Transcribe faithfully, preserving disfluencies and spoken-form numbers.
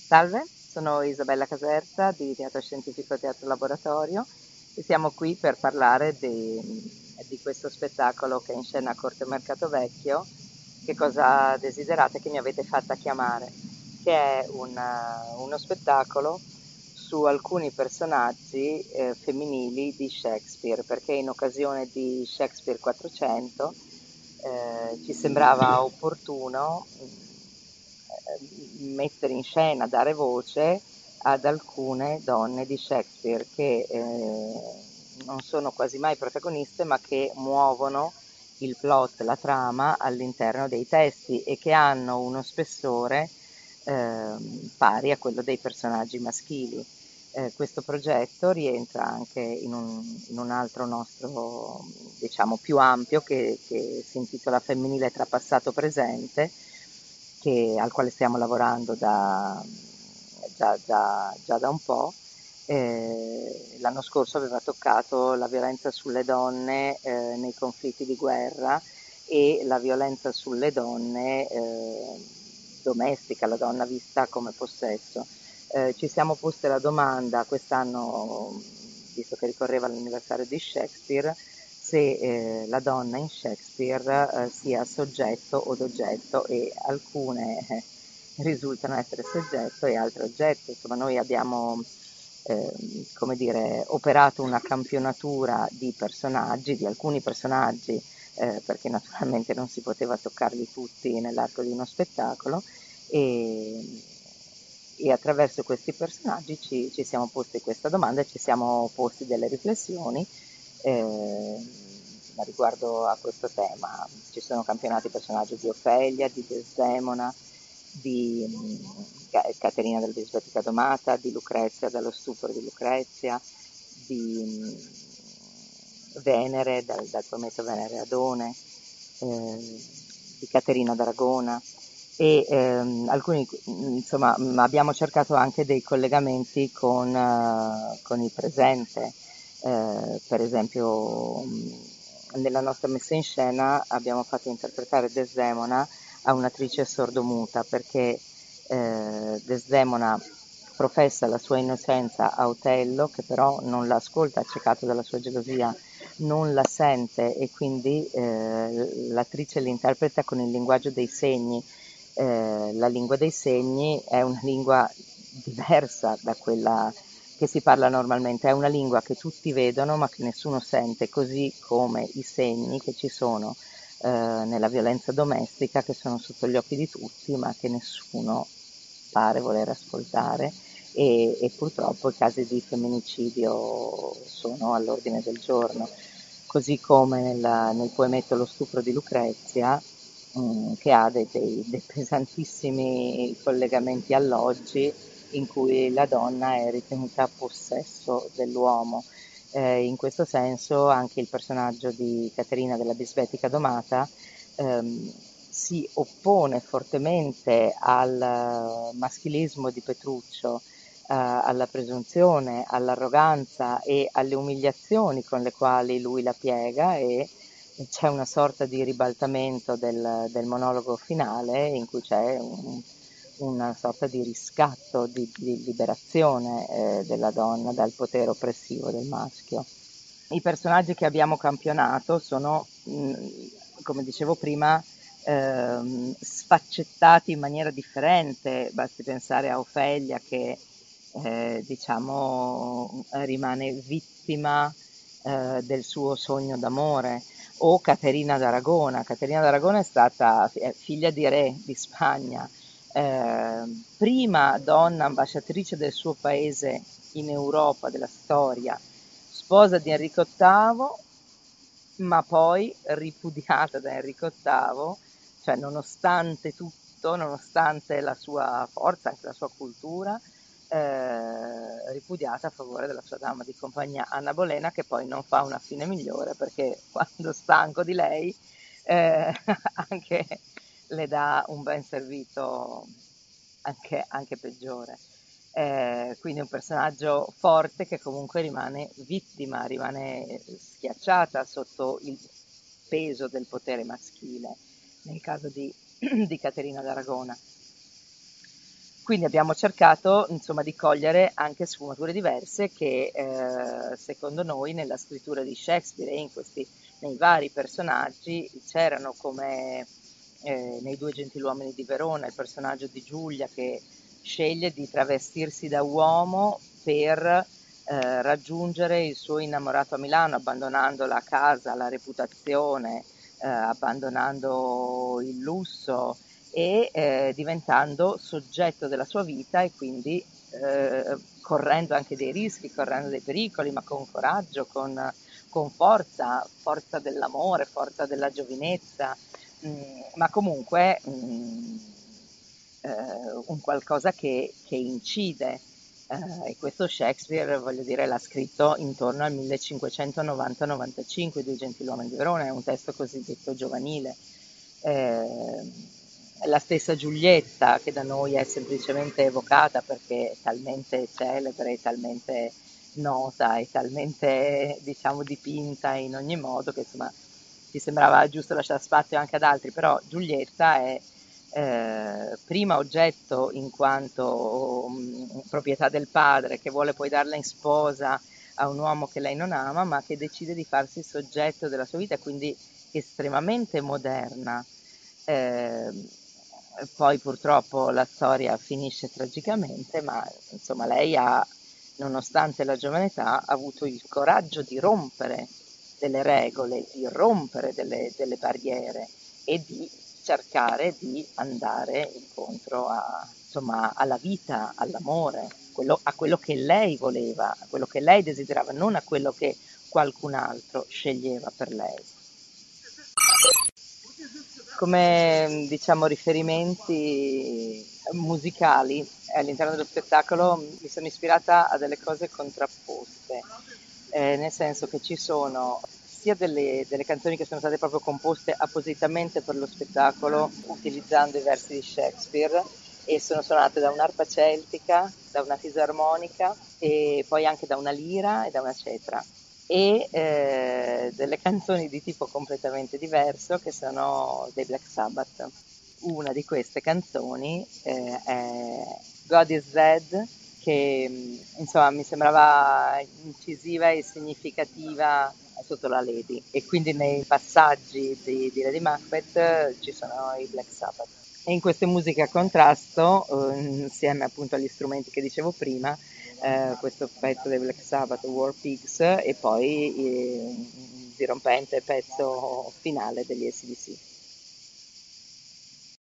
Salve, sono Isabella Caserta di Teatro Scientifico Teatro Laboratorio e siamo qui per parlare di, di questo spettacolo che è in scena a Corte Mercato Vecchio, Che cosa desiderate che mi avete fatta chiamare, che è una- uno spettacolo su alcuni personaggi eh, femminili di Shakespeare, perché in occasione di Shakespeare quattrocento eh, ci sembrava opportuno mh, mettere in scena, dare voce ad alcune donne di Shakespeare che eh, non sono quasi mai protagoniste, ma che muovono il plot, la trama all'interno dei testi e che hanno uno spessore ehm, pari a quello dei personaggi maschili. Eh, questo progetto rientra anche in un, in un altro nostro, diciamo, più ampio che, che si intitola Femminile tra passato e presente, che- al quale stiamo lavorando da, già, già- già da un po'. Eh, l'anno scorso aveva toccato la violenza sulle donne eh, nei conflitti di guerra e la violenza sulle donne eh, domestica, la donna vista come possesso. Eh, ci siamo poste la domanda quest'anno, visto che ricorreva l'anniversario di Shakespeare, se eh, la donna in Shakespeare eh, sia soggetto o oggetto, e alcune eh, risultano essere soggetto e altre oggetto. Insomma, noi abbiamo eh, come dire, operato una campionatura di personaggi, di alcuni personaggi, eh, perché naturalmente non si poteva toccarli tutti nell'arco di uno spettacolo, e, e attraverso questi personaggi ci, ci siamo posti questa domanda e ci siamo posti delle riflessioni eh, riguardo a questo tema. Ci sono campionati personaggi di Ofelia, di Desdemona, di mh, Ca- Caterina del Bisbetica Domata, di Lucrezia dallo stupro di Lucrezia, di mh, Venere dal, dal Prometeo Venere Adone, eh, di Caterina d'Aragona e ehm, alcuni, insomma, mh, abbiamo cercato anche dei collegamenti con, eh, con il presente. Eh, per esempio, mh, nella nostra messa in scena abbiamo fatto interpretare Desdemona a un'attrice sordomuta perché eh, Desdemona professa la sua innocenza a Otello, che però non l'ascolta, accecato dalla sua gelosia, non la sente e quindi eh, l'attrice l'interpreta con il linguaggio dei segni. Eh, la lingua dei segni è una lingua diversa da quella che si parla normalmente, è una lingua che tutti vedono ma che nessuno sente, così come i segni che ci sono eh, nella violenza domestica, che sono sotto gli occhi di tutti ma che nessuno pare voler ascoltare, e, e purtroppo i casi di femminicidio sono all'ordine del giorno, così come nella- nel poemetto Lo stupro di Lucrezia, mh, che ha dei, dei- dei pesantissimi collegamenti all'oggi, in cui la donna è ritenuta possesso dell'uomo. Eh, in questo senso anche il personaggio di Caterina della Bisbetica Domata ehm, si oppone fortemente al eh, maschilismo di Petruccio, eh, alla presunzione, all'arroganza e alle umiliazioni con le quali lui la piega, e c'è una sorta di ribaltamento del, del monologo finale in cui c'è un- una sorta di riscatto, di, di liberazione eh, della donna dal potere oppressivo del maschio. I personaggi che abbiamo campionato sono, mh, come dicevo prima, ehm, sfaccettati in maniera differente. Basti pensare a Ofelia che, eh, diciamo, rimane vittima eh, del suo sogno d'amore, o Caterina d'Aragona. Caterina d'Aragona è stata è figlia di re di Spagna, eh, prima donna ambasciatrice del suo paese in Europa, della storia, sposa di Enrico ottavo, ma poi ripudiata da Enrico ottavo, cioè nonostante tutto, nonostante la sua forza, anche la sua cultura, eh, ripudiata a favore della sua dama di compagnia Anna Bolena, che poi non fa una fine migliore perché quando stanco di lei eh, anche le dà un ben servito anche, anche peggiore. Eh, quindi un personaggio forte che comunque rimane vittima, rimane schiacciata sotto il peso del potere maschile, nel caso di, di Caterina d'Aragona. quindi abbiamo cercato, insomma, di cogliere anche sfumature diverse che eh, secondo noi nella scrittura di Shakespeare e in questi, nei vari personaggi c'erano, come eh, nei Due Gentiluomini di Verona, il personaggio di Giulia che sceglie di travestirsi da uomo per eh, raggiungere il suo innamorato a Milano, abbandonando la casa, la reputazione, eh, abbandonando il lusso e eh, diventando soggetto della sua vita e quindi eh, correndo anche dei rischi, correndo dei pericoli, ma con coraggio, con, con forza, forza dell'amore, forza della giovinezza, mh, ma comunque mh, eh, un qualcosa che, che incide. Eh, e questo Shakespeare, voglio dire, l'ha scritto intorno al millecinquecentonovanta novantacinque, Due Gentiluomini di Verona, è un testo cosiddetto giovanile. Eh, la stessa Giulietta, che da noi è semplicemente evocata perché è talmente celebre, è talmente nota, è talmente, diciamo, dipinta in ogni modo che insomma ci sembrava giusto lasciare spazio anche ad altri, però Giulietta è eh, prima oggetto in quanto mh, proprietà del padre, che vuole poi darla in sposa a un uomo che lei non ama, ma che decide di farsi soggetto della sua vita, quindi estremamente moderna. Eh, Poi purtroppo la storia finisce tragicamente, ma insomma lei ha, nonostante la giovane età, ha avuto il coraggio di rompere delle regole, di rompere delle, delle barriere e di cercare di andare incontro a, insomma, alla vita, all'amore, quello, a quello che lei voleva, a quello che lei desiderava, non a quello che qualcun altro sceglieva per lei. Come diciamo riferimenti musicali all'interno dello spettacolo mi sono ispirata a delle cose contrapposte, eh, nel senso che ci sono sia delle, delle canzoni che sono state proprio composte appositamente per lo spettacolo utilizzando i versi di Shakespeare e sono suonate da un'arpa celtica, da una fisarmonica e poi anche da una lira e da una cetra e eh, delle canzoni di tipo completamente diverso che sono dei Black Sabbath. Una di queste canzoni eh, è God is Dead, che mh, insomma mi sembrava incisiva e significativa sotto la Lady e quindi nei passaggi di, di Lady Macbeth eh, ci sono i Black Sabbath. E in queste musiche a contrasto, eh, insieme appunto agli strumenti che dicevo prima, eh, questo pezzo dei Black Sabbath, War Pigs, e poi eh, il dirompente pezzo finale degli A C/D C.